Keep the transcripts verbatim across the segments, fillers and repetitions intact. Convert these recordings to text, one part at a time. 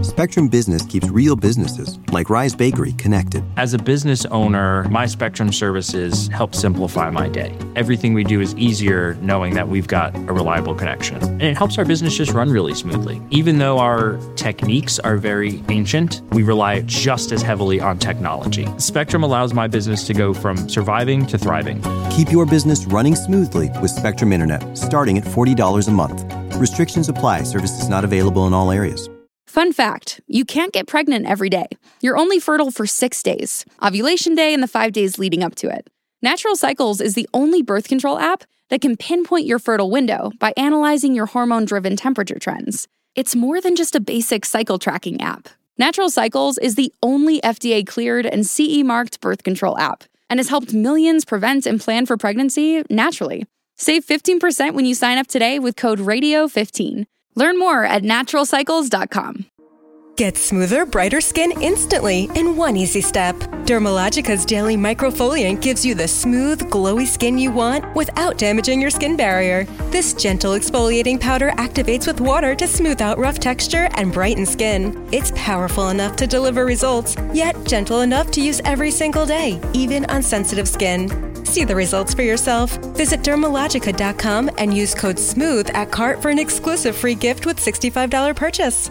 Spectrum Business keeps real businesses, like Rise Bakery, connected. As a business owner, my Spectrum services help simplify my day. Everything we do is easier knowing that we've got a reliable connection. And it helps our business just run really smoothly. Even though our techniques are very ancient, we rely just as heavily on technology. Spectrum allows my business to go from surviving to thriving. Keep your business running smoothly with Spectrum Internet, starting at forty dollars a month. Restrictions apply. Services not available in all areas. Fun fact, you can't get pregnant every day. You're only fertile for six days, ovulation day and the five days leading up to it. Natural Cycles is the only birth control app that can pinpoint your fertile window by analyzing your hormone-driven temperature trends. It's more than just a basic cycle tracking app. Natural Cycles is the only F D A-cleared and C E-marked birth control app and has helped millions prevent and plan for pregnancy naturally. Save fifteen percent when you sign up today with code radio fifteen. Learn more at natural cycles dot com. Get smoother, brighter skin instantly in one easy step. Dermalogica's daily microfoliant gives you the smooth, glowy skin you want without damaging your skin barrier. This gentle exfoliating powder activates with water to smooth out rough texture and brighten skin. It's powerful enough to deliver results, yet gentle enough to use every single day, even on sensitive skin. See the results for yourself. Visit dermalogica dot com and use code SMOOTH at cart for an exclusive free gift with sixty-five dollars purchase.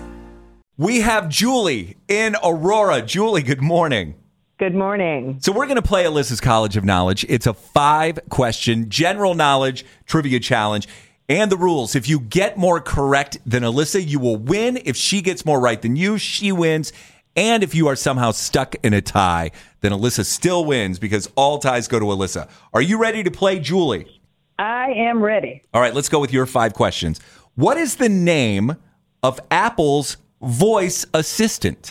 We have Julie in Aurora. Julie, good morning. Good morning. So we're going to play Alyssa's College of Knowledge. It's a five-question general knowledge trivia challenge. And the rules, if you get more correct than Alyssa, you will win. If she gets more right than you, she wins. And if you are somehow stuck in a tie, then Alyssa still wins because all ties go to Alyssa. Are you ready to play, Julie? I am ready. All right, let's go with your five questions. What is the name of Apple's voice assistant?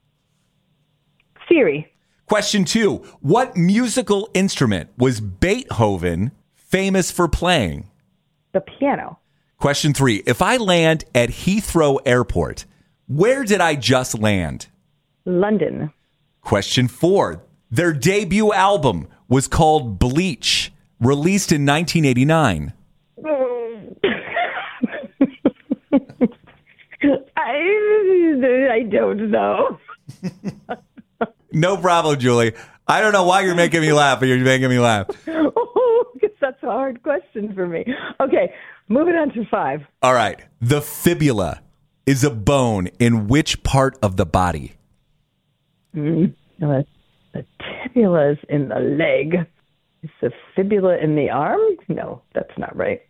Siri. Question two. What musical instrument was Beethoven famous for playing? The piano. Question three. If I land at Heathrow Airport, where did I just land? London. Question four. Their debut album was called Bleach, released in nineteen eighty-nine. I, I don't know. No problem, Julie. I don't know why you're making me laugh, but you're making me laugh. Oh, because that's a hard question for me. Okay, moving on to five. All right. The fibula is a bone in which part of the body? Mm, the, the tibia is in the leg. Is the fibula in the arm? No, that's not right.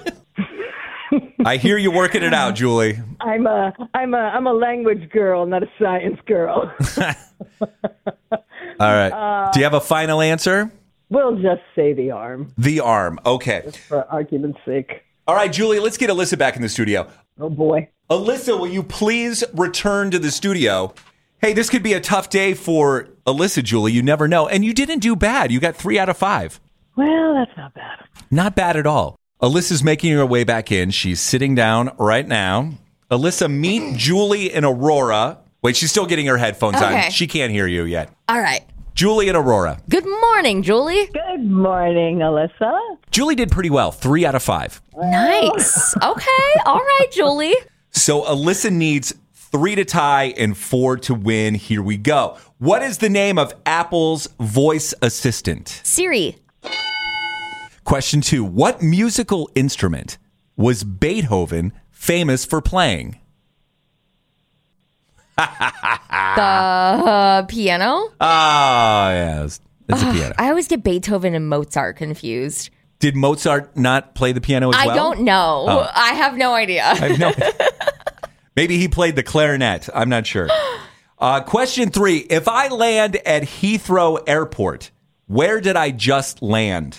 I hear you working it out, Julie. I'm a, I'm a, I'm a language girl, not a science girl. All right. Uh, Do you have a final answer? We'll just say the arm. The arm. Okay. Just for argument's sake. All right, Julie, let's get Alyssa back in the studio. Oh, boy. Alyssa, will you please return to the studio? Hey, this could be a tough day for Alyssa, Julie. You never know. And you didn't do bad. You got three out of five. Well, that's not bad. Not bad at all. Alyssa's making her way back in. She's sitting down right now. Alyssa, meet Julie in Aurora. Wait, she's still getting her headphones okay. on. She can't hear you yet. All right. Julie in Aurora. Good morning, Julie. Good morning, Alyssa. Julie did pretty well. Three out of five. Nice. Okay. All right, Julie. So Alyssa needs three to tie and four to win. Here we go. What is the name of Apple's voice assistant? Siri. Question two. What musical instrument was Beethoven famous for playing? The uh, piano? Ah, oh, yes. It's a piano. I always get Beethoven and Mozart confused. Did Mozart not play the piano as I well? I don't know. Oh. I have no idea. I have no idea. Maybe he played the clarinet. I'm not sure. Uh, question three. If I land at Heathrow Airport, where did I just land?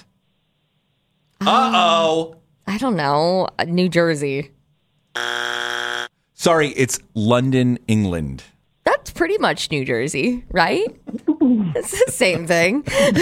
Uh-oh. Um, I don't know. New Jersey. Sorry, it's London, England. That's pretty much New Jersey, right? It's the same thing.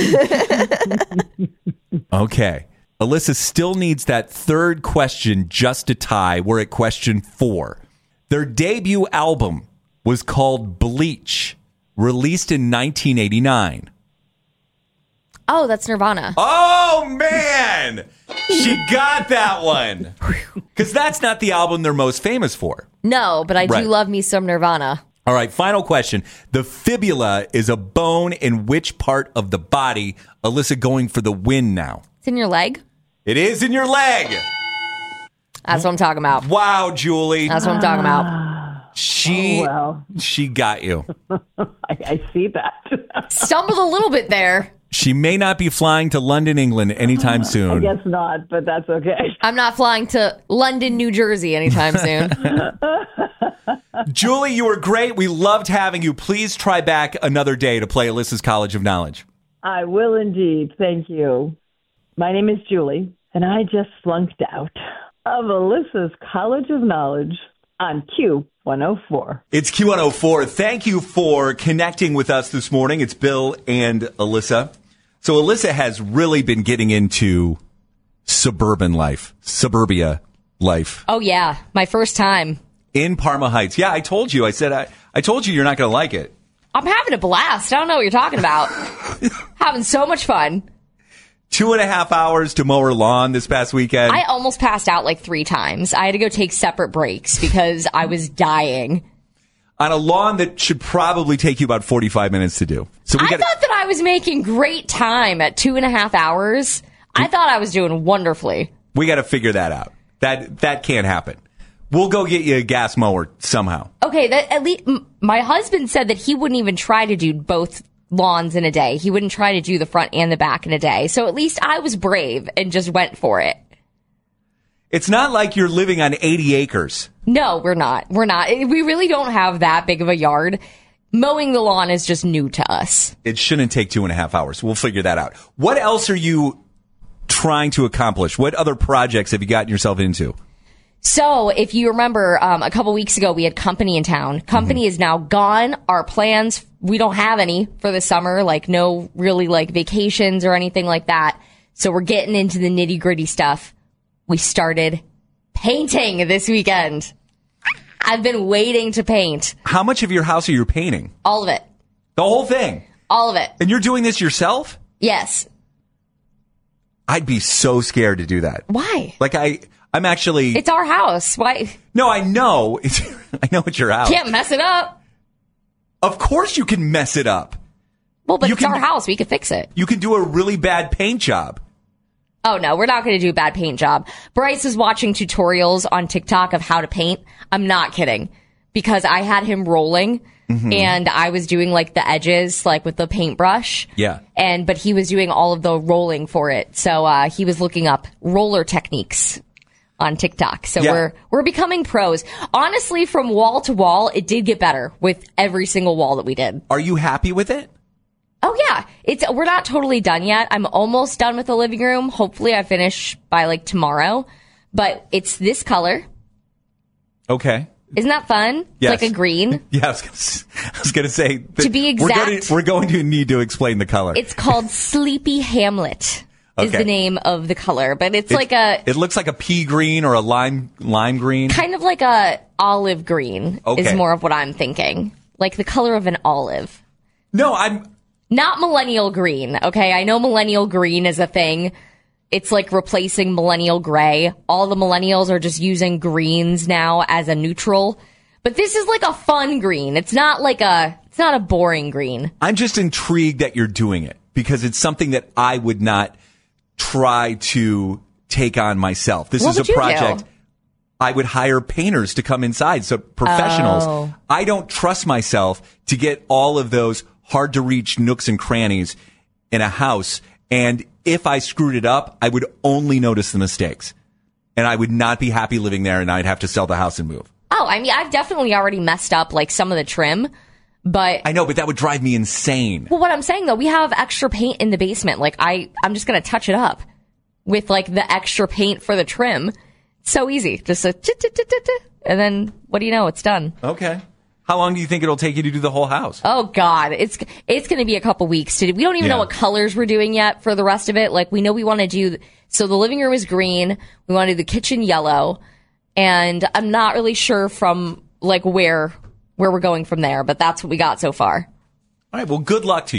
Okay. Alyssa still needs that third question just to tie. We're at question four. Their debut album was called Bleach, released in nineteen eighty-nine. Oh, that's Nirvana. Oh, man. She got that one. Because that's not the album they're most famous for. No, but I Right. do love me some Nirvana. All right, final question. The fibula is a bone in which part of the body? Alyssa going for the win now. It's in your leg. It is in your leg. That's what I'm talking about. Wow, Julie. That's what I'm talking about. She, Oh, well. she got you. I, I see that. Stumbled a little bit there. She may not be flying to London, England anytime I soon. guess not, but that's okay. I'm not flying to London, New Jersey anytime soon. Julie, you were great. We loved having you. Please try back another day to play Alyssa's College of Knowledge. I will indeed. Thank you. My name is Julie, and I just flunked out of Alyssa's College of Knowledge on Q one oh four. It's Q one oh four. Thank you for connecting with us this morning. It's Bill and Alyssa. So Alyssa has really been getting into suburban life, suburbia life Oh, yeah. My first time. in Parma Heights. Yeah, I told you. I said, I, I told you you're not going to like it. I'm having a blast. I don't know what you're talking about. Having so much fun. Two and a half hours to mow her lawn this past weekend. I almost passed out like three times. I had to go take separate breaks because I was dying. on a lawn that should probably take you about forty-five minutes to do. So we I got thought that I was making great time at two and a half hours. I thought I was doing wonderfully. we got to figure that out. That that can't happen. We'll go get you a gas mower somehow. Okay, that at least m- my husband said that he wouldn't even try to do both lawns in a day. He wouldn't try to do the front and the back in a day. So at least I was brave and just went for it. It's not like you're living on eighty acres. No, we're not. We're not. We really don't have that big of a yard. Mowing the lawn is just new to us. It shouldn't take two and a half hours. We'll figure that out. What else are you trying to accomplish? What other projects have you gotten yourself into? So, if you remember, um, a couple weeks ago, we had company in town. Company mm-hmm. is now gone. Our plans, we don't have any for the summer, like no really like vacations or anything like that. So we're getting into the nitty gritty stuff. We started painting this weekend. I've been waiting to paint. How much of your house are you painting? All of it. The whole thing? All of it. And you're doing this yourself? Yes. I'd be so scared to do that. Why? Like I, I'm actually. It's our house. Why? No, I know. It's, I know it's your house. Can't mess it up. Of course you can mess it up. Well, but You it's can- our house. We could fix it. You can do a really bad paint job. Oh, no, we're not going to do a bad paint job. Bryce is watching tutorials on TikTok of how to paint. I'm not kidding. Because I had him rolling mm-hmm. and I was doing like the edges, like with the paintbrush. Yeah. And, but he was doing all of the rolling for it. So, uh, he was looking up roller techniques on TikTok. So Yeah. we're, we're becoming pros. Honestly, from wall to wall, it did get better with every single wall that we did. Are you happy with it? Oh yeah, it's we're not totally done yet. I'm almost done with the living room. Hopefully I finish by like tomorrow. But it's this color. Okay. Isn't that fun? Yes. It's like a green. Yeah, I was gonna, I was gonna say. that To be we're going exact- to, we're going to need to explain the color. It's called Sleepy Hamlet is Okay. the name of the color. But it's It- like a It looks like a pea green or a lime lime green. kind of like a olive green Okay. is more of what I'm thinking. Like the color of an olive. No, I'm. Not millennial green, okay? I know millennial green is a thing. It's like replacing millennial gray. All the millennials are just using greens now as a neutral. But this is like a fun green. It's not like a, it's not a boring green. I'm just intrigued that you're doing it because it's something that I would not try to take on myself. This What is would a you project. do? I would hire painters to come inside. So professionals. Oh. I don't trust myself to get all of those hard to reach nooks and crannies in a house. And if I screwed it up, I would only notice the mistakes and I would not be happy living there and I'd have to sell the house and move. Oh, I mean, I've definitely already messed up like some of the trim, but I know, but that would drive me insane. well, what I'm saying though, we have extra paint in the basement. Like I, I'm just going to touch it up with like the extra paint for the trim. It's so easy. Just a tit, tit, tit, tit, tit, and then what do you know? It's done. Okay. How long do you think it'll take you to do the whole house? Oh God, it's it's going to be a couple weeks to do. We don't even Yeah. know what colors we're doing yet for the rest of it. Like we know we want to do. So the living room is green. We want to do the kitchen yellow, and I'm not really sure from like where where we're going from there. But that's what we got so far. All right. Well, good luck to you.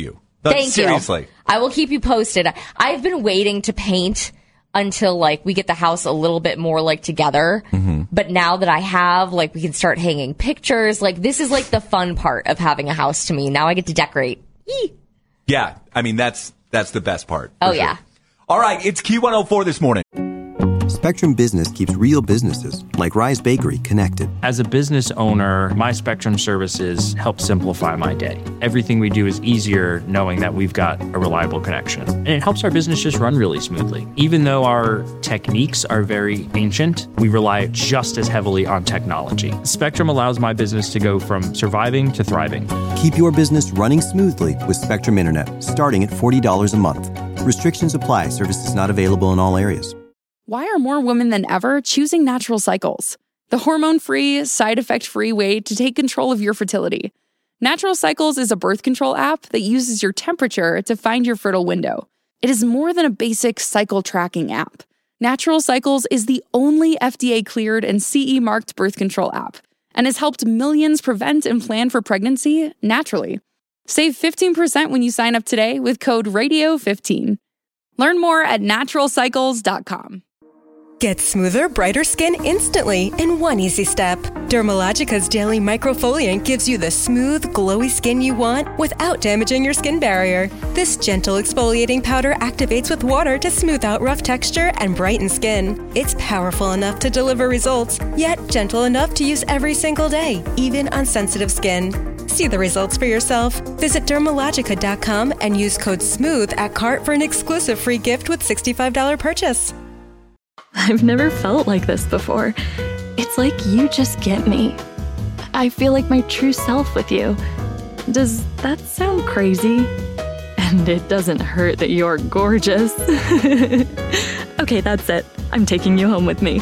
But Thank seriously. you. I will keep you posted. I've been waiting to paint until like we get the house a little bit more like together. Mm-hmm. But now that I have, like, we can start hanging pictures. Like, this is like the fun part of having a house to me. Now I get to decorate. Yee. Yeah. I mean, that's that's the best part. Oh, sure. yeah. All right. It's Q one oh four this morning. Spectrum Business keeps real businesses, like Rise Bakery, connected. As a business owner, my Spectrum services help simplify my day. Everything we do is easier knowing that we've got a reliable connection. And it helps our business just run really smoothly. Even though our techniques are very ancient, we rely just as heavily on technology. Spectrum allows my business to go from surviving to thriving. Keep your business running smoothly with Spectrum Internet, starting at forty dollars a month. Restrictions apply. Services not available in all areas. Why are more women than ever choosing Natural Cycles? The hormone-free, side-effect-free way to take control of your fertility. Natural Cycles is a birth control app that uses your temperature to find your fertile window. It is more than a basic cycle tracking app. Natural Cycles is the only F D A-cleared and C E-marked birth control app and has helped millions prevent and plan for pregnancy naturally. Save fifteen percent when you sign up today with code radio fifteen. Learn more at natural cycles dot com. Get smoother, brighter skin instantly in one easy step. Dermalogica's Daily Microfoliant gives you the smooth, glowy skin you want without damaging your skin barrier. This gentle exfoliating powder activates with water to smooth out rough texture and brighten skin. It's powerful enough to deliver results, yet gentle enough to use every single day, even on sensitive skin. See the results for yourself. Visit dermalogica dot com and use code SMOOTH at cart for an exclusive free gift with sixty-five dollars purchase. I've never felt like this before. It's like you just get me. I feel like my true self with you. Does that sound crazy? And it doesn't hurt that you're gorgeous. Okay, that's it. I'm taking you home with me.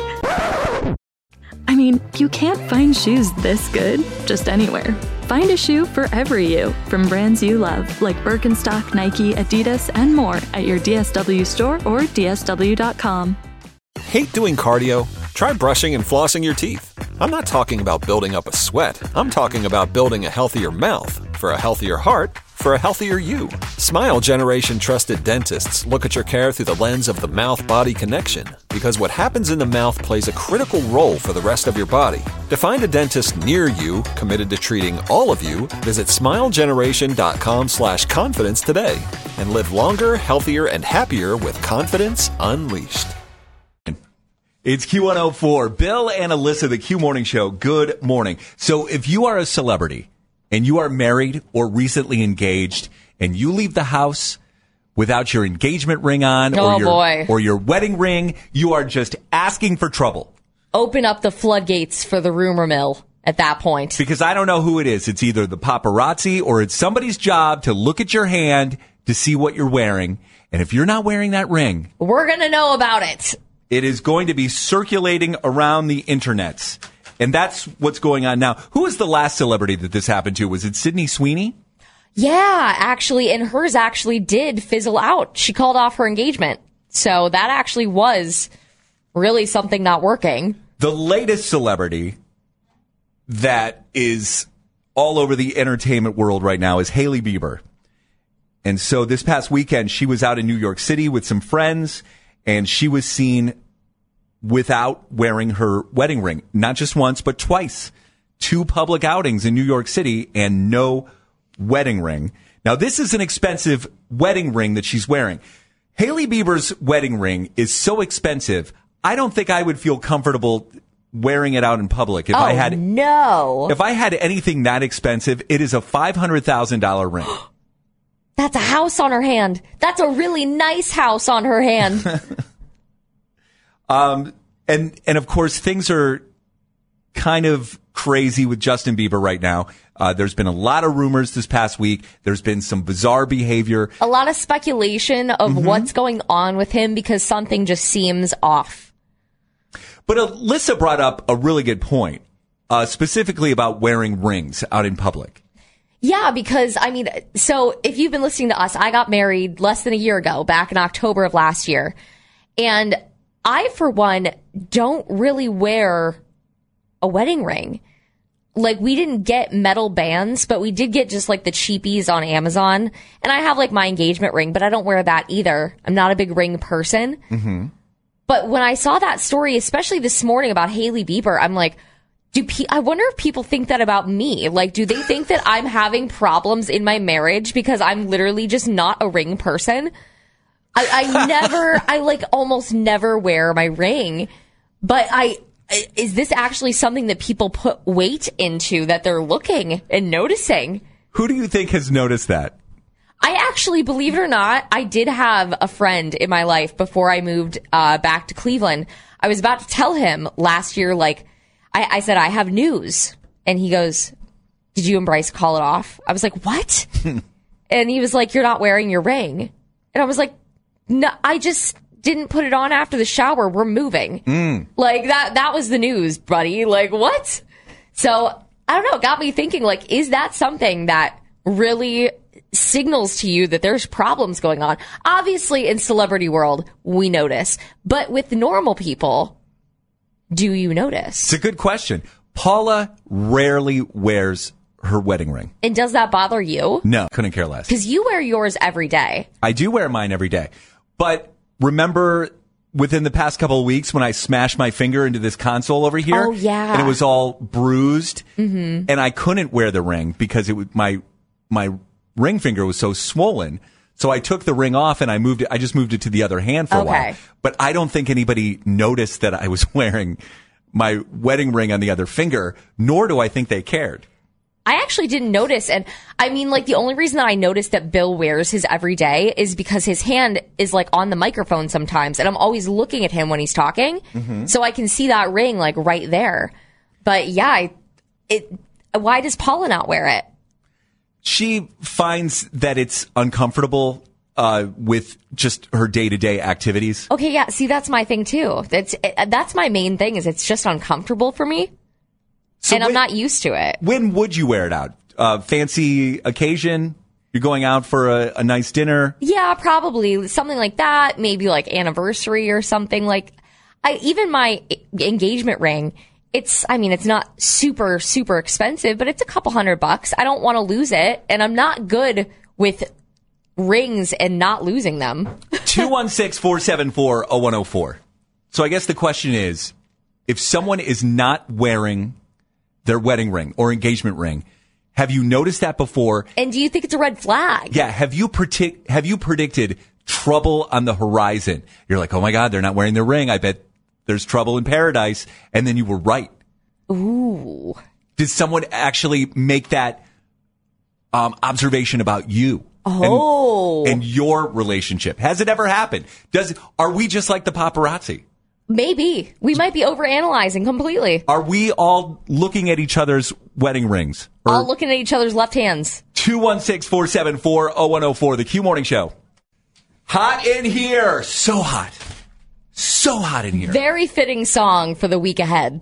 I mean, you can't find shoes this good just anywhere. Find a shoe for every you from brands you love, like Birkenstock, Nike, Adidas, and more at your D S W store or D S W dot com. Hate doing cardio? Try brushing and flossing your teeth. I'm not talking about building up a sweat. I'm talking about building a healthier mouth for a healthier heart for a healthier you. Smile Generation trusted dentists look at your care through the lens of the mouth-body connection, because what happens in the mouth plays a critical role for the rest of your body. To find a dentist near you committed to treating all of you, visit smile generation dot com slash confidence today and live longer, healthier, and happier with confidence unleashed. It's Q one oh four. Bill and Alyssa, the Q Morning Show. Good morning. So if you are a celebrity and you are married or recently engaged and you leave the house without your engagement ring on oh, or, your, boy. or your wedding ring, you are just asking for trouble. Open up the floodgates for the rumor mill at that point. Because I don't know who it is. It's either the paparazzi or it's somebody's job to look at your hand to see what you're wearing. And if you're not wearing that ring, we're going to know about it. It is going to be circulating around the internets. And that's what's going on now. Who was the last celebrity that this happened to? Was it Sydney Sweeney? Yeah, actually. And hers actually did fizzle out. She called off her engagement. So that actually was really something not working. The latest celebrity that is all over the entertainment world right now is Hailey Bieber. And so this past weekend, she was out in New York City with some friends, and she was seen without wearing her wedding ring. Not just once, but twice. Two public outings in New York City and no wedding ring. Now, this is an expensive wedding ring that she's wearing. Hailey Bieber's wedding ring is so expensive, I don't think I would feel comfortable wearing it out in public. If oh, I had no. If I had anything that expensive, it is a five hundred thousand dollars ring. That's a house on her hand. That's a really nice house on her hand. um, and, and of course, things are kind of crazy with Justin Bieber right now. Uh, there's been a lot of rumors this past week. There's been some bizarre behavior. A lot of speculation of mm-hmm. what's going on with him because something just seems off. But Alyssa brought up a really good point, uh, specifically about wearing rings out in public. Yeah, because, I mean, so if you've been listening to us, I got married less than a year ago, back in October of last year. And I, for one, don't really wear a wedding ring. like, we didn't get metal bands, but we did get just like the cheapies on Amazon. And I have like my engagement ring, but I don't wear that either. I'm not a big ring person. Mm-hmm. But when I saw that story, especially this morning about Hailey Bieber, I'm like, do pe- I wonder if people think that about me? Like, do they think that I'm having problems in my marriage because I'm literally just not a ring person? I, I never, I like almost never wear my ring, but I, is this actually something that people put weight into, that they're looking and noticing? Who do you think has noticed that? I actually, believe it or not, I did have a friend in my life before I moved uh, back to Cleveland. I was about to tell him last year, like, I, I said, I have news. And he goes, did you and Bryce call it off? I was like, what? And he was like, you're not wearing your ring. And I was like, no, I just didn't put it on after the shower. We're moving. Mm. Like, that, that was the news, buddy. Like, what? So, I don't know. It got me thinking, like, is that something that really signals to you that there's problems going on? Obviously, in celebrity world, we notice. But with normal people, do you notice? It's a good question. Paula rarely wears her wedding ring. And does that bother you? No, couldn't care less. Because you wear yours every day. I do wear mine every day. But remember within the past couple of weeks when I smashed my finger into this console over here? Oh, yeah. And it was all bruised. Mm-hmm. And I couldn't wear the ring because it was, my my ring finger was so swollen. So I took the ring off and I moved it. I just moved it to the other hand for a Okay. while. But I don't think anybody noticed that I was wearing my wedding ring on the other finger, nor do I think they cared. I actually didn't notice. And I mean, like, the only reason that I noticed that Bill wears his every day is because his hand is like on the microphone sometimes. And I'm always looking at him when he's talking. Mm-hmm. So I can see that ring like right there. But yeah, I, it, why does Paula not wear it? She finds that it's uncomfortable uh, with just her day-to-day activities. Okay, yeah. See, that's my thing too. That's, it, that's my main thing, is it's just uncomfortable for me. So and I'm when- not used to it. When would you wear it out? Uh, fancy occasion? You're going out for a, a nice dinner? Yeah, probably something like that. Maybe like anniversary or something. Like, I even my engagement ring. It's, I mean, it's not super, super expensive, but it's a couple hundred bucks. I don't want to lose it, and I'm not good with rings and not losing them. two one six, four seven four, zero one zero four. So I guess the question is, if someone is not wearing their wedding ring or engagement ring, have you noticed that before? And do you think it's a red flag? Yeah. Have you predict, have you predicted trouble on the horizon? You're like, oh my God, they're not wearing their ring. I bet there's trouble in paradise. And then you were right. Ooh. Did someone actually make that um, observation about you? Oh. And, and your relationship? Has it ever happened? Does are we just like the paparazzi? Maybe. We might be overanalyzing completely. Are we all looking at each other's wedding rings? All looking at each other's left hands. two one six, four seven four, zero one zero four, the Q Morning Show. Hot in here. So hot. So hot in here. Very fitting song for the week ahead.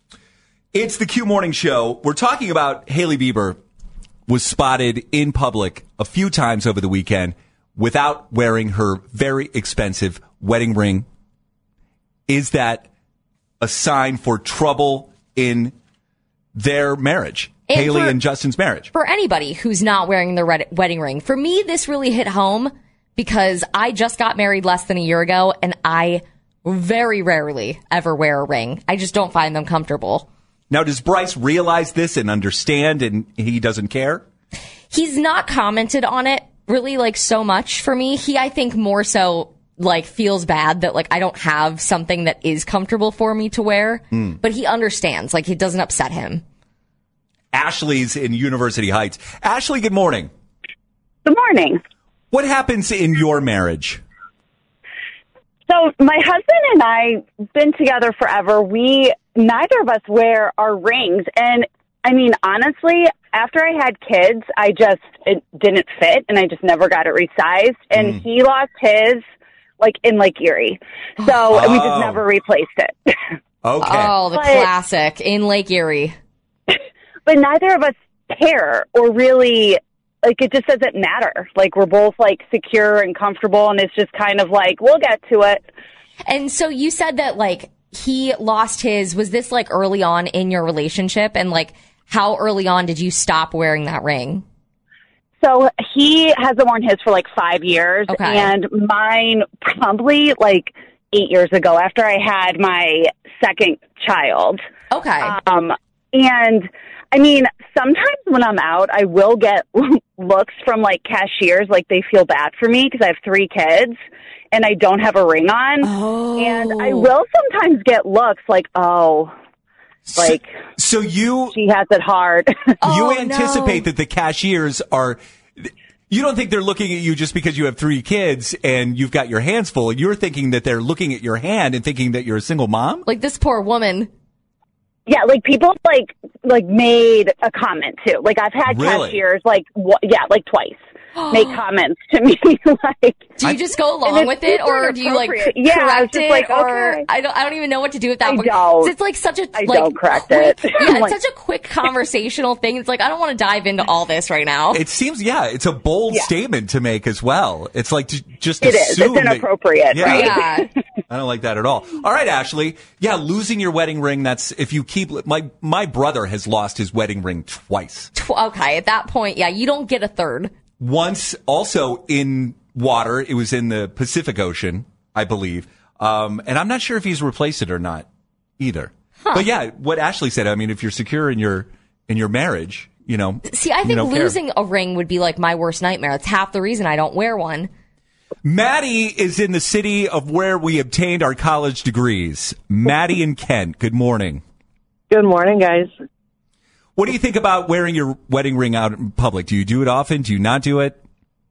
It's the Q Morning Show. We're talking about Hailey Bieber was spotted in public a few times over the weekend without wearing her very expensive wedding ring. Is that a sign for trouble in their marriage? And Hailey for- and Justin's marriage. For anybody who's not wearing their red- wedding ring, for me, this really hit home because I just got married less than a year ago, and I very rarely ever wear a ring. I just don't find them comfortable. Now, does Bryce realize this and understand, and he doesn't care? He's not commented on it really like so much for me. He, I think, more so like feels bad that like I don't have something that is comfortable for me to wear, Mm. but he understands. Like, it doesn't upset him. Ashley's in University Heights. Ashley, good morning. Good morning. What happens in your marriage? So my husband and I been together forever. We neither of us wear our rings, and I mean honestly, after I had kids, I just it didn't fit, and I just never got it resized. And Mm. he lost his like in Lake Erie, so Oh. we just never replaced it. Okay. Oh, the But- classic in Lake Erie. But neither of us care or really. Like, it just doesn't matter. Like, we're both, like, secure and comfortable, and it's just kind of like, we'll get to it. And so you said that, like, he lost his, was this, like, early on in your relationship? And, like, how early on did you stop wearing that ring? So he hasn't worn his for like five years, Okay. and mine probably like eight years ago after I had my second child. Okay. Um, and I mean, sometimes when I'm out, I will get looks from like cashiers, like they feel bad for me because I have three kids and I don't have a ring on. Oh. And I will sometimes get looks like, oh, like So you she has it hard. Oh, you anticipate no. that the cashiers are. You don't think they're looking at you just because you have three kids and you've got your hands full. You're thinking that they're looking at your hand and thinking that you're a single mom? Like this poor woman. Yeah, like people like like made a comment too. Like I've had Really? cashiers like wh- yeah, like twice make comments to me. Like, Do you just go And along it's with it, or super do you like inappropriate. Yeah, correct it's just it, like, or okay. I don't? I don't even know what to do with that. I but- don't. 'cause It's like such a I like don't correct quick, it. Yeah, Like- it's such a quick conversational thing. It's like I don't want to dive into all this right now. It seems, yeah, it's a bold Yeah. statement to make as well. It's like j- just It is. assume It's that- inappropriate, Yeah. right? Yeah. I don't like that at all. All right, Ashley. Yeah, losing your wedding ring. That's if you keep. My my brother has lost his wedding ring twice. Tw- Okay, at that point, yeah, you don't get a third. Once, also in water. It was in the Pacific Ocean, I believe. Um, and I'm not sure if he's replaced it or not either. But yeah, what Ashley said. I mean, if you're secure in your in your marriage, you know. See, I you think don't care. losing a ring would be like my worst nightmare. That's half the reason I don't wear one. Maddie is in the city of where we obtained our college degrees. Maddie and Kent, good morning. Good morning, guys. What do you think about wearing your wedding ring out in public? Do you do it often? Do you not do it?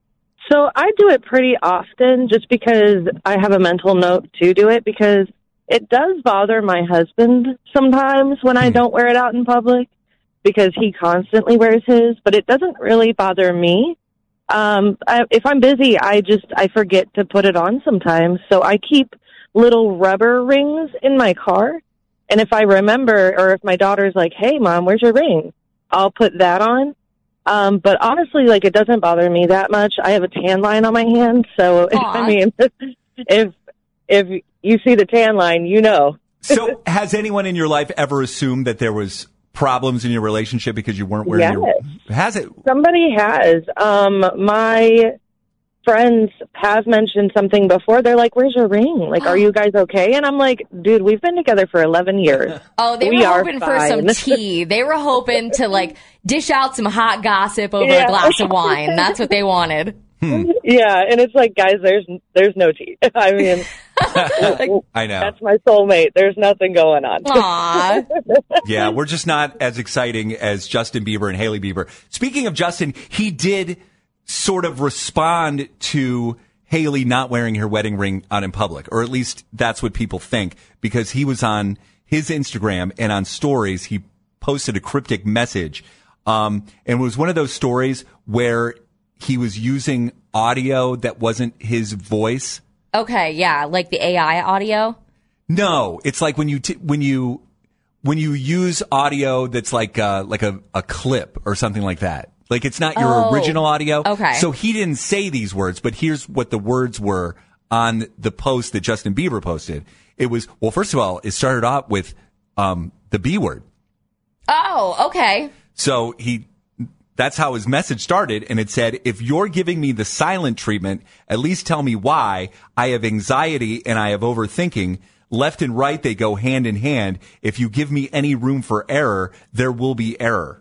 So I do it pretty often just because I have a mental note to do it, because it does bother my husband sometimes when I don't wear it out in public, because he constantly wears his, but it doesn't really bother me. Um, I, if I'm busy, I just, I forget to put it on sometimes. So I keep little rubber rings in my car. And if I remember, or if my daughter's like, hey, Mom, where's your ring? I'll put that on. Um, but honestly, like, it doesn't bother me that much. I have a tan line on my hand. So, I mean, if, if you see the tan line, you know. So has anyone in your life ever assumed that there was problems in your relationship because you weren't wearing your... Has it? Somebody has. Um, my friends have mentioned something before. They're like, where's your ring? Like, are you guys okay? And I'm like, dude, we've been together for eleven years. Oh, they we were are hoping for some fine. tea. They were hoping to, like, dish out some hot gossip over Yeah. a glass of wine. That's what they wanted. Yeah, and it's like, guys, there's there's no tea. I mean, I know. that's my soulmate. There's nothing going on. Aw. Yeah, we're just not as exciting as Justin Bieber and Hailey Bieber. Speaking of Justin, he did sort of respond to Hailey not wearing her wedding ring out in public, or at least that's what people think, because he was on his Instagram and on stories, he posted a cryptic message. Um, and it was one of those stories where he was using audio that wasn't his voice. Okay, yeah, like the A I audio. No, it's like when you t- when you when you use audio that's like uh, like a, a clip or something like that. Like it's not your Oh, original audio. okay. So he didn't say these words, but here's what the words were on the post that Justin Bieber posted. It was, well, first of all, it started off with um, the B word. Oh, okay. So he, that's how his message started. And it said, if you're giving me the silent treatment, at least tell me why. I have anxiety and I have overthinking. Left and right, they go hand in hand. If you give me any room for error, there will be error.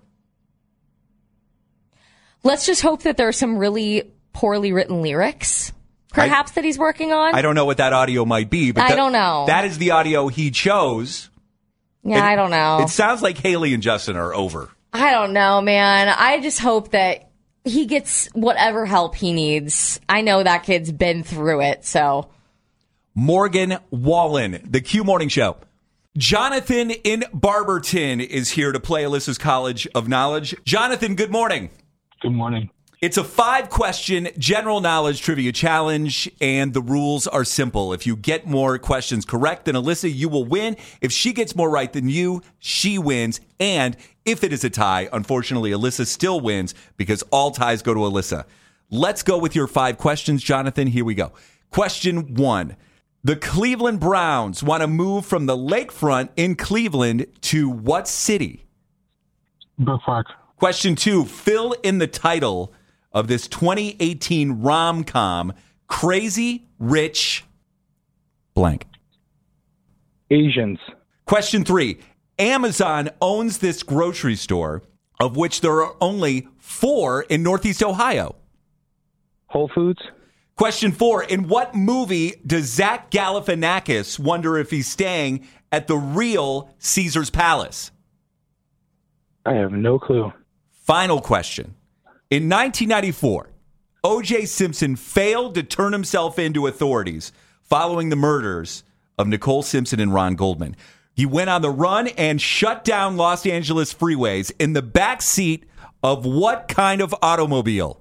Let's just hope that there are some really poorly written lyrics, perhaps, I- that he's working on. I don't know what that audio might be, but I that- don't know. That is the audio he chose. yeah, It- I don't know. It sounds like Hailey and Justin are over. I don't know, man. I just hope that he gets whatever help he needs. I know that kid's been through it, so. Morgan Wallen, the Q Morning Show. Jonathan in Barberton is here to play Alyssa's College of Knowledge. Jonathan, good morning. Good morning. It's a five-question general knowledge trivia challenge, and the rules are simple. If you get more questions correct than Alyssa, you will win. If she gets more right than you, she wins. And if it is a tie, unfortunately, Alyssa still wins because all ties go to Alyssa. Let's go with your five questions, Jonathan. Here we go. Question one. The Cleveland Browns want to move from the lakefront in Cleveland to what city? Brook Park. Question two, fill in the title of this twenty eighteen rom-com, Crazy Rich blank. Asians. Question three, Amazon owns this grocery store, of which there are only four in Northeast Ohio. Whole Foods. Question four, in what movie does Zach Galifianakis wonder if he's staying at the real Caesar's Palace? I have no clue. Final question. In nineteen ninety-four, O J Simpson failed to turn himself in to authorities following the murders of Nicole Simpson and Ron Goldman. He went on the run and shut down Los Angeles freeways in the back seat of what kind of automobile?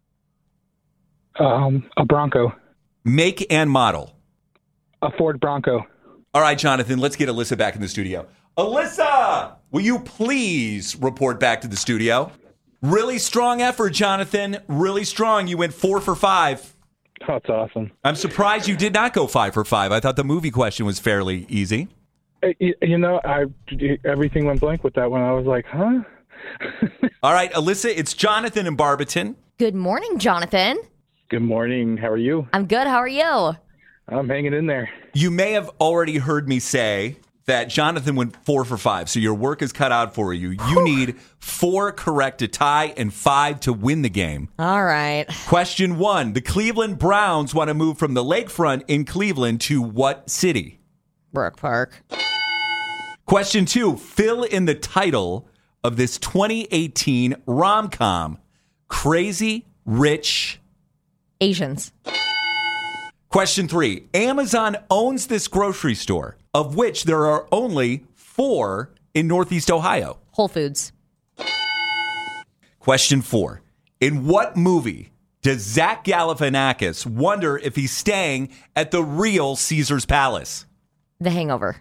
Um, a Bronco. Make and model. A Ford Bronco. All right, Jonathan, let's get Alyssa back in the studio. Alyssa, will you please report back to the studio? Really strong effort, Jonathan. Really strong. You went four for five. Oh, that's awesome. I'm surprised you did not go five for five. I thought the movie question was fairly easy. You, you know, I everything went blank with that one. I was like, huh? All right, Alyssa, it's Jonathan in Barberton. Good morning, Jonathan. Good morning. How are you? I'm good. How are you? I'm hanging in there. You may have already heard me say that Jonathan went four for five, so your work is cut out for you. You need four correct to tie and five to win the game. All right. Question one. The Cleveland Browns want to move from the lakefront in Cleveland to what city? Brook Park. Question two. Fill in the title of this twenty eighteen rom-com, Crazy Rich Asians. Question three. Amazon owns this grocery store, of which there are only four in Northeast Ohio. Whole Foods. Question four. In what movie does Zach Galifianakis wonder if he's staying at the real Caesar's Palace? The Hangover.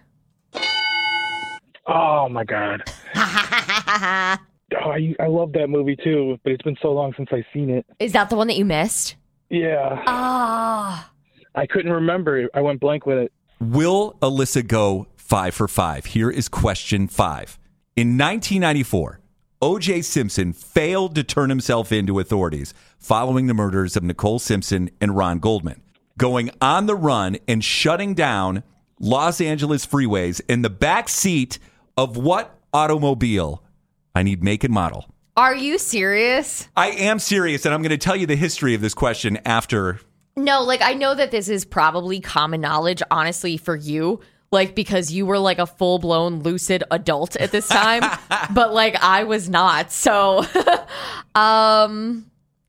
Oh, my God. oh, I, I love that movie, too, but it's been so long since I've seen it. Is that the one that you missed? Yeah. Ah. I couldn't remember. I went blank with it. Will Alyssa go five for five? Here is question five. In nineteen ninety-four, O J Simpson failed to turn himself in to authorities following the murders of Nicole Simpson and Ron Goldman, going on the run and shutting down Los Angeles freeways in the back seat of what automobile? I need make and model. Are you serious? I am serious, and I'm going to tell you the history of this question after. No, like, I know that this is probably common knowledge, honestly, for you, like, because you were, like, a full-blown lucid adult at this time, but, like, I was not, so, um,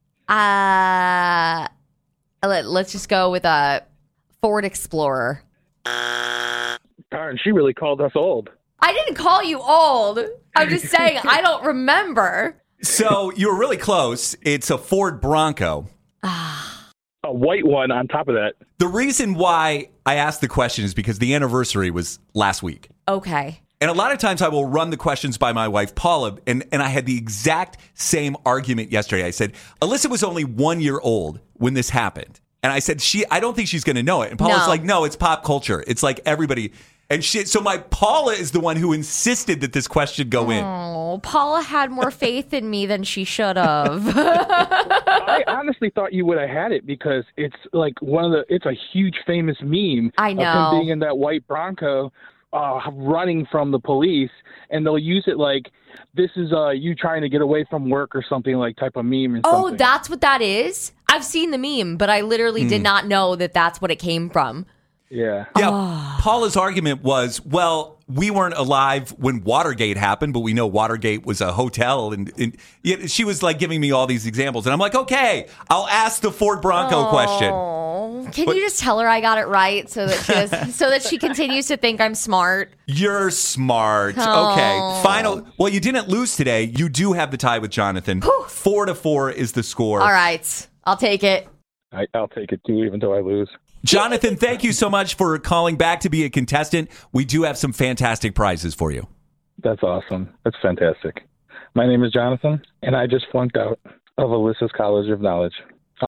uh, let, let's just go with a Ford Explorer. Darn, she really called us old. I didn't call you old. I'm just saying, I don't remember. So, you were really close. It's a Ford Bronco. A white one on top of that. The reason why I asked the question is because the anniversary was last week. Okay. And a lot of times I will run the questions by my wife, Paula, and, and I had the exact same argument yesterday. I said, Alyssa was only one year old when this happened. And I said, she, I don't think she's going to know it. And Paula's No. like, no, it's pop culture. It's like everybody. And she, so my Paula is the one who insisted that this question go in. Oh, Paula had more faith in me than she should have. I honestly thought you would have had it because it's like one of the, it's a huge famous meme I of know. him being in that white Bronco uh, running from the police, and they'll use it like, this is uh, you trying to get away from work or something, like type of meme or Oh, something. that's what that is? I've seen the meme, but I literally did not know that that's what it came from. Yeah. Yeah. Paula's argument was, well, we weren't alive when Watergate happened, but we know Watergate was a hotel. And, and yeah, she was like giving me all these examples. And I'm like, okay, I'll ask the Ford Bronco question. Oh, can But- you just tell her I got it right so that she does, so that she continues to think I'm smart? You're smart. Oh. Okay. Final. Well, you didn't lose today. You do have the tie with Jonathan. Four to four is the score. All right, I'll take it. I, I'll take it too, even though I lose. Jonathan, thank you so much for calling back to be a contestant. We do have some fantastic prizes for you. That's awesome. That's fantastic. My name is Jonathan, and I just flunked out of Alyssa's College of Knowledge.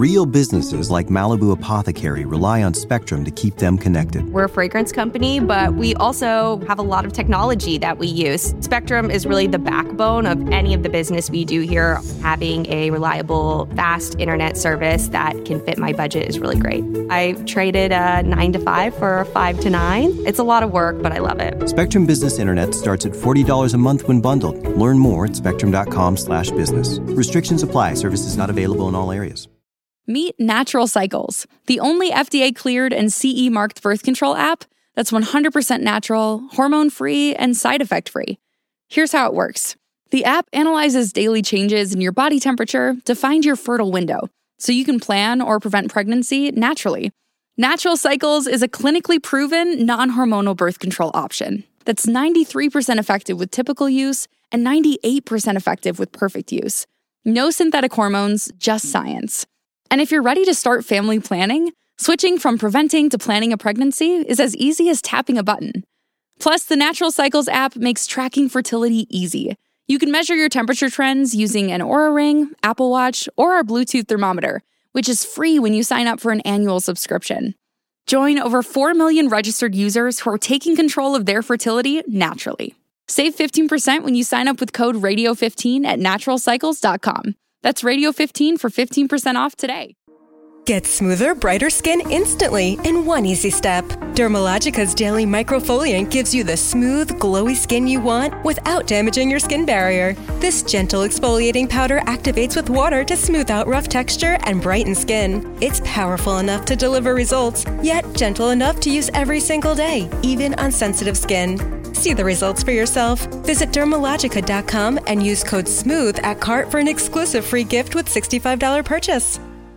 Real businesses like Malibu Apothecary rely on Spectrum to keep them connected. We're a fragrance company, but we also have a lot of technology that we use. Spectrum is really the backbone of any of the business we do here. Having a reliable, fast internet service that can fit my budget is really great. I traded a nine to five for a five to nine. It's a lot of work, but I love it. Spectrum Business Internet starts at forty dollars a month when bundled. Learn more at spectrum.com slash business. Restrictions apply. Services not available in all areas. Meet Natural Cycles, the only F D A-cleared and C E-marked birth control app that's one hundred percent natural, hormone-free, and side effect-free. Here's how it works. The app analyzes daily changes in your body temperature to find your fertile window, so you can plan or prevent pregnancy naturally. Natural Cycles is a clinically proven, non-hormonal birth control option that's ninety-three percent effective with typical use and ninety-eight percent effective with perfect use. No synthetic hormones, just science. And if you're ready to start family planning, switching from preventing to planning a pregnancy is as easy as tapping a button. Plus, the Natural Cycles app makes tracking fertility easy. You can measure your temperature trends using an Oura Ring, Apple Watch, or our Bluetooth thermometer, which is free when you sign up for an annual subscription. Join over four million registered users who are taking control of their fertility naturally. Save fifteen percent when you sign up with code radio fifteen at natural cycles dot com. That's radio fifteen for fifteen percent off today. Get smoother, brighter skin instantly in one easy step. Dermalogica's Daily Microfoliant gives you the smooth, glowy skin you want without damaging your skin barrier. This gentle exfoliating powder activates with water to smooth out rough texture and brighten skin. It's powerful enough to deliver results, yet gentle enough to use every single day, even on sensitive skin. See the results for yourself. Visit dermalogica dot com and use code SMOOTH at cart for an exclusive free gift with sixty-five dollars purchase.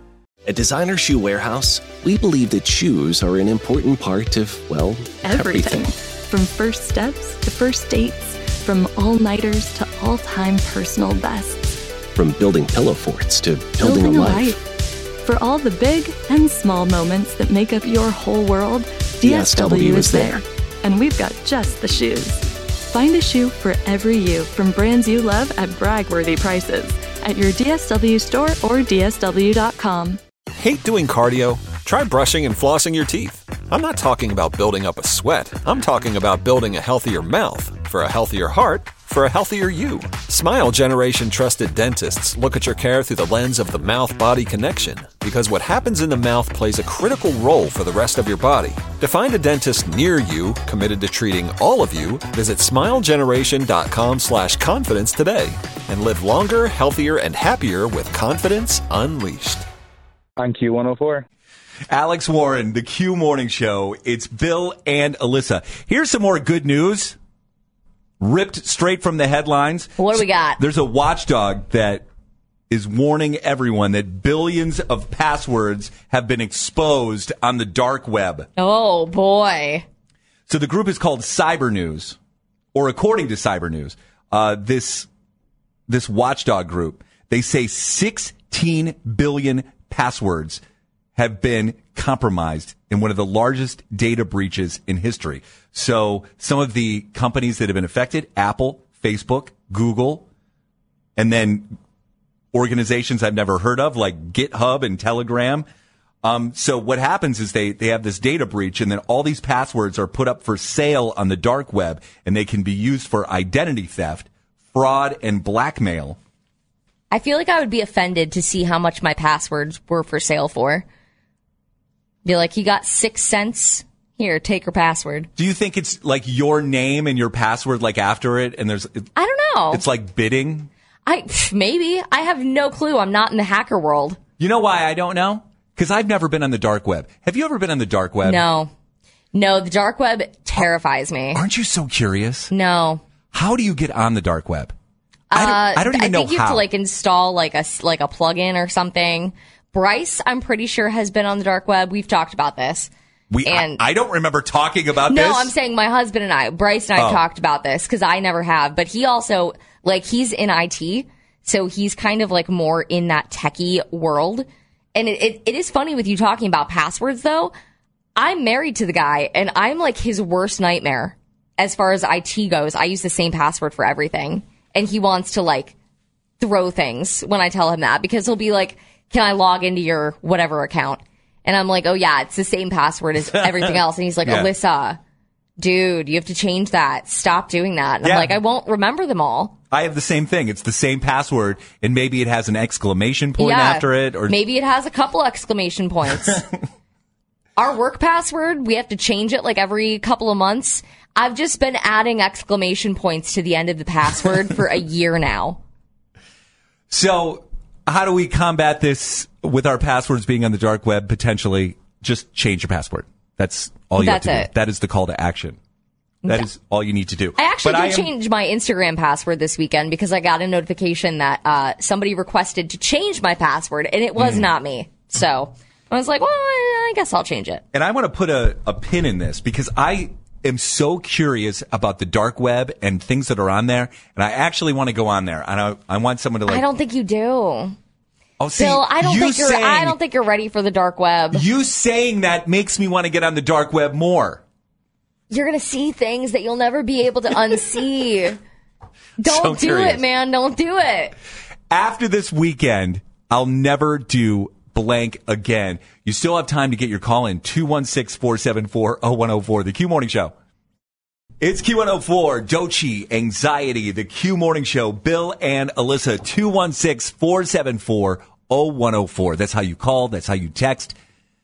At Designer Shoe Warehouse, we believe that shoes are an important part of, well, everything. Everything. From first steps to first dates, from all-nighters to all-time personal bests. From building pillow forts to building, Building a a life. life. For all the big and small moments that make up your whole world, D S W is there. And we've got just the shoes. Find a shoe for every you from brands you love at brag-worthy prices at your D S W store or D S W dot com. Hate doing cardio? Try brushing and flossing your teeth. I'm not talking about building up a sweat. I'm talking about building a healthier mouth for a healthier heart for a healthier you. Smile Generation trusted dentists look at your care through the lens of the mouth-body connection because what happens in the mouth plays a critical role for the rest of your body. To find a dentist near you committed to treating all of you, visit smile generation dot com slash confidence today and live longer, healthier, and happier with confidence unleashed. On Q one oh four. Alex Warren, the Q Morning Show. It's Bill and Alyssa. Here's some more good news. Ripped straight from the headlines. What do we got? There's a watchdog that is warning everyone that billions of passwords have been exposed on the dark web. Oh, boy. So the group is called Cyber News, or according to Cyber News, uh, this, this watchdog group, they say sixteen billion passwords have been compromised in one of the largest data breaches in history. So some of the companies that have been affected, Apple, Facebook, Google, and then organizations I've never heard of like GitHub and Telegram. Um, so what happens is they, they have this data breach and then all these passwords are put up for sale on the dark web and they can be used for identity theft, fraud, and blackmail. I feel like I would be offended to see how much my passwords were for sale for. Be like, you got six cents? Here, take your password. Do you think it's like your name and your password like after it and there's... It, I don't know. It's like bidding? I Maybe. I have no clue. I'm not in the hacker world. You know why I don't know? Because I've never been on the dark web. Have you ever been on the dark web? No. No, the dark web terrifies me. Aren't you so curious? No. How do you get on the dark web? I don't, Uh, I don't even I know think you how. have to like install like a like a plugin or something. Bryce, I'm pretty sure, has been on the dark web. We've talked about this. We, and I, I don't remember talking about no, this. No, I'm saying my husband and I, Bryce and I Oh. talked about this because I never have. But he also, like, he's in I T, so he's kind of like more in that techie world. And it, it, it is funny with you talking about passwords, though. I'm married to the guy, and I'm like his worst nightmare as far as I T goes. I use the same password for everything, and he wants to like throw things when I tell him that because he'll be like, can I log into your whatever account? And I'm like, oh yeah, it's the same password as everything else. And he's like, Yeah. Alyssa, dude, you have to change that. Stop doing that. And Yeah. I'm like, I won't remember them all. I have the same thing. It's the same password, and maybe it has an exclamation point Yeah. after it, or Maybe it has a couple exclamation points. Our work password, we have to change it like every couple of months. I've just been adding exclamation points to the end of the password for a year now. So, how do we combat this with our passwords being on the dark web? Potentially, just change your password. That's all you That's have to it. do. That is the call to action. That Yeah. is all you need to do. I actually But did am- change my Instagram password this weekend because I got a notification that uh, somebody requested to change my password, and it was Mm. not me. So I was like, well, I guess I'll change it. And I want to put a, a pin in this because I am so curious about the dark web and things that are on there, and I actually want to go on there. And I, I want someone to like. I don't think you do. Oh, see, Bill, I don't you think you're. saying, I don't think you're ready for the dark web. You saying that makes me want to get on the dark web more. You're gonna see things that you'll never be able to unsee. Don't So do curious. it, man. Don't do it. After this weekend, I'll never do blank again. You still have time to get your call in two one six, four seven four, zero one zero four. The Q Morning Show. It's Q one oh four, Dochi, Anxiety, the Q Morning Show, Bill and Alyssa, two one six, four seven four, zero one zero four. That's how you call. That's how you text.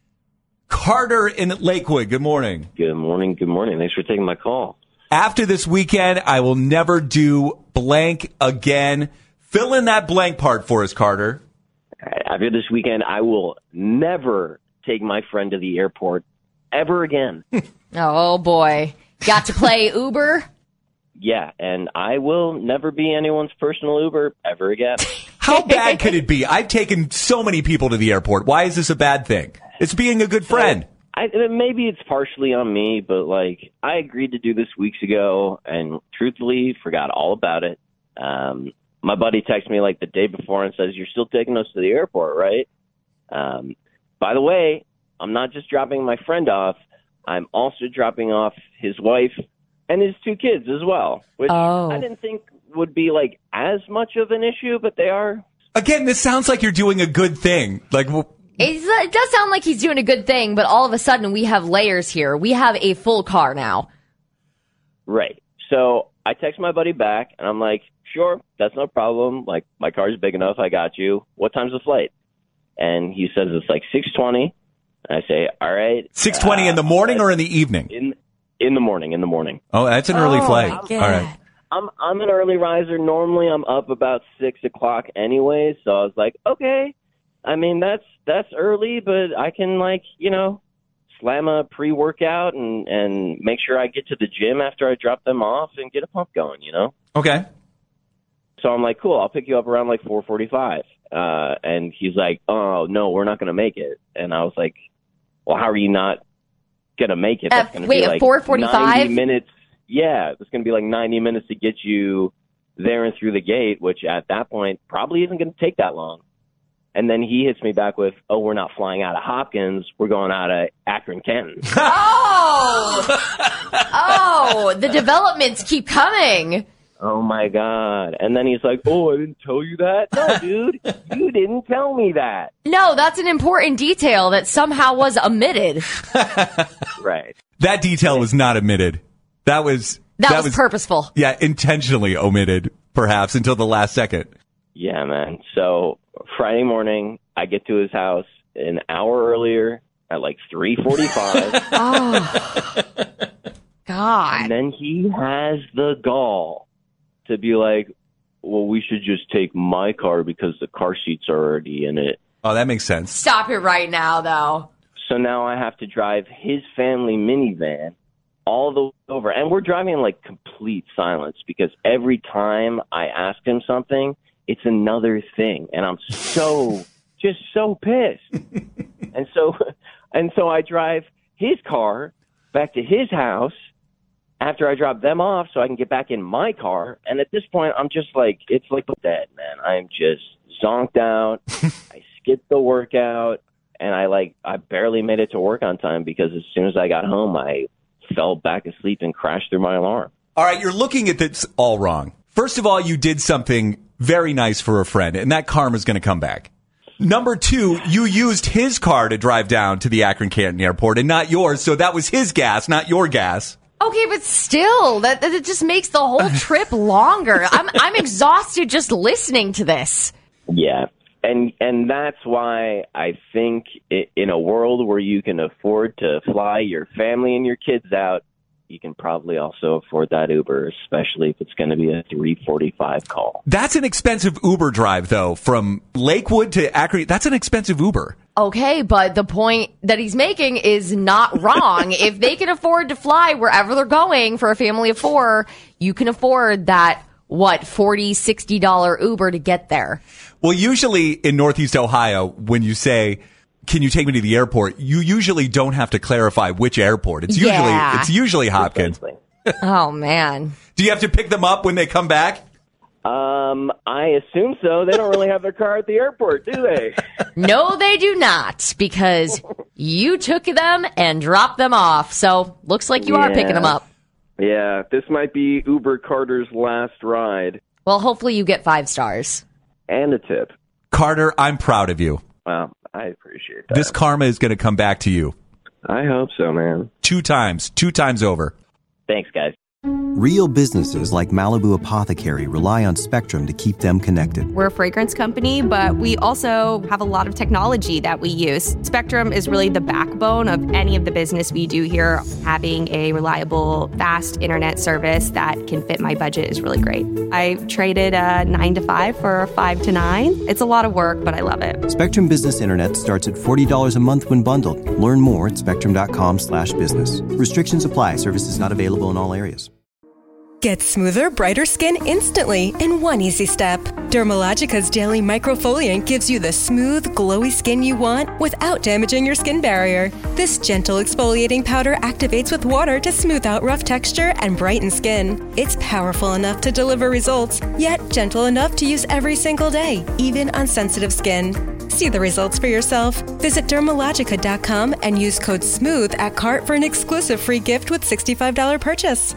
Carter in Lakewood, good morning. Good morning. Good morning. Thanks for taking my call. After this weekend, I will never do blank again. Fill in that blank part for us, Carter. After this weekend, I will never take my friend to the airport ever again. Oh boy, got to play Uber. Yeah, and I will never be anyone's personal Uber ever again. How bad could it be? I've taken so many people to the airport. Why is this a bad thing? It's being a good friend. I, maybe it's partially on me, but like I agreed to do this weeks ago, and truthfully forgot all about it. Um, my buddy texted me like the day before and says, "You're still taking us to the airport, right?" Um, by the way, I'm not just dropping my friend off. I'm also dropping off his wife and his two kids as well, which Oh. I didn't think would be like as much of an issue, but they are. Again, this sounds like you're doing a good thing. Like, well, It's, it does sound like he's doing a good thing, but all of a sudden we have layers here. We have a full car now. Right. So I text my buddy back, and I'm like, sure, that's no problem. Like, my car's big enough. I got you. What time's the flight? And he says it's like six twenty. And I say, all right. six twenty in the morning or in the evening? In in the morning, in the morning. Oh, that's an early Oh, flight. my All God. right. I'm I'm an early riser. Normally, I'm up about six o'clock anyway. So I was like, okay. I mean, that's that's early, but I can, like, you know, slam a pre-workout and, and make sure I get to the gym after I drop them off and get a pump going, you know? Okay. So I'm like, cool, I'll pick you up around, like, four forty-five. Uh, and he's like, oh, no, we're not going to make it. And I was like, well, how are you not going to make it? That's Uh, gonna wait, be at like four forty-five? ninety minutes. Yeah, it's going to be like ninety minutes to get you there and through the gate, which at that point probably isn't going to take that long. And then he hits me back with, oh, we're not flying out of Hopkins. We're going out of Akron, Canton. Oh! Oh, the developments keep coming. Oh, my God. And then he's like, oh, I didn't tell you that? No, dude, you didn't tell me that. No, that's an important detail that somehow was omitted. Right. That detail was not omitted. That was That was purposeful. Yeah, intentionally omitted, perhaps, until the last second. Yeah, man. So Friday morning, I get to his house an hour earlier at like three forty-five. Oh, God. And then he has the gall to be like, well, we should just take my car because the car seats are already in it. Oh, that makes sense. Stop it right now, though. So now I have to drive his family minivan all the way over. And we're driving in like complete silence because every time I ask him something, it's another thing. And I'm so, just so pissed. and so, and so I drive his car back to his house after I drop them off so I can get back in my car. And at this point, I'm just like, it's like dead, man. I'm just zonked out. I skipped the workout. And I like, I barely made it to work on time because as soon as I got home, I fell back asleep and crashed through my alarm. All right, you're looking at this all wrong. First of all, you did something very nice for a friend, and that karma's going to come back. Number two, you used his car to drive down to the Akron Canton Airport and not yours, so that was his gas, not your gas. Okay, but still, that, that just makes the whole trip longer. I'm I'm exhausted just listening to this. Yeah, and and that's why I think in a world where you can afford to fly your family and your kids out, you can probably also afford that Uber, especially if it's going to be a three forty-five call. That's an expensive Uber drive, though, from Lakewood to Akron. That's an expensive Uber. Okay, but the point that he's making is not wrong. If they can afford to fly wherever they're going for a family of four, you can afford that, what, forty dollars, sixty dollars Uber to get there. Well, usually in Northeast Ohio, when you say, can you take me to the airport, you usually don't have to clarify which airport. It's usually Yeah. it's usually Hopkins. Oh, man. Do you have to pick them up when they come back? Um, I assume so. They don't really have their car at the airport, do they? No, they do not, because you took them and dropped them off. So looks like you are Yeah. picking them up. Yeah, this might be Uber Carter's last ride. Well, hopefully you get five stars. And a tip. Carter, I'm proud of you. Well, I appreciate that. This karma is going to come back to you. I hope so, man. Two times. Two times over. Thanks, guys. Real businesses like Malibu Apothecary rely on Spectrum to keep them connected. We're a fragrance company, but we also have a lot of technology that we use. Spectrum is really the backbone of any of the business we do here. Having a reliable, fast internet service that can fit my budget is really great. I traded a nine to five for a five to nine. It's a lot of work, but I love it. Spectrum Business Internet starts at forty dollars a month when bundled. Learn more at spectrum.com slash business. Restrictions apply. Services not available in all areas. Get smoother, brighter skin instantly in one easy step. Dermalogica's Daily Microfoliant gives you the smooth, glowy skin you want without damaging your skin barrier. This gentle exfoliating powder activates with water to smooth out rough texture and brighten skin. It's powerful enough to deliver results, yet gentle enough to use every single day, even on sensitive skin. See the results for yourself. Visit dermalogica dot com and use code SMOOTH at cart for an exclusive free gift with sixty-five dollars purchase.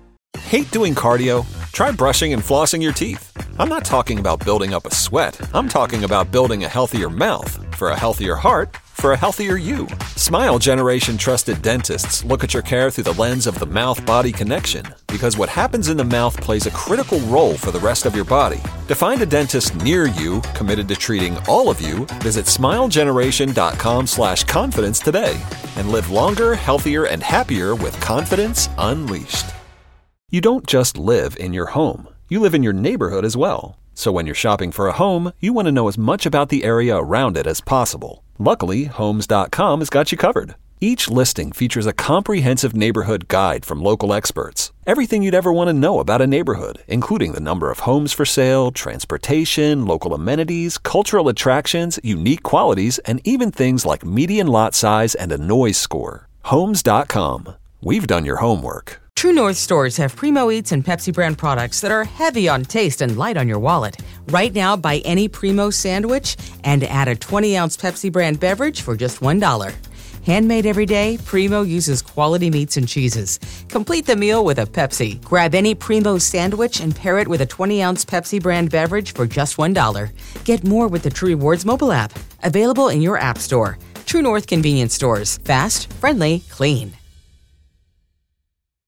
Hate doing cardio? Try brushing and flossing your teeth. I'm not talking about building up a sweat. I'm talking about building a healthier mouth for a healthier heart for a healthier you. Smile Generation trusted dentists look at your care through the lens of the mouth-body connection, because what happens in the mouth plays a critical role for the rest of your body. To find a dentist near you committed to treating all of you, visit smilegeneration.com slash confidence today and live longer, healthier, and happier with confidence unleashed. You don't just live in your home. You live in your neighborhood as well. So when you're shopping for a home, you want to know as much about the area around it as possible. Luckily, Homes dot com has got you covered. Each listing features a comprehensive neighborhood guide from local experts. Everything you'd ever want to know about a neighborhood, including the number of homes for sale, transportation, local amenities, cultural attractions, unique qualities, and even things like median lot size and a noise score. Homes dot com. We've done your homework. True North stores have Primo Eats and Pepsi brand products that are heavy on taste and light on your wallet. Right now, buy any Primo sandwich and add a twenty ounce Pepsi brand beverage for just one dollar. Handmade every day, Primo uses quality meats and cheeses. Complete the meal with a Pepsi. Grab any Primo sandwich and pair it with a twenty ounce Pepsi brand beverage for just one dollar. Get more with the True Rewards mobile app. Available in your app store. True North convenience stores. Fast, friendly, clean.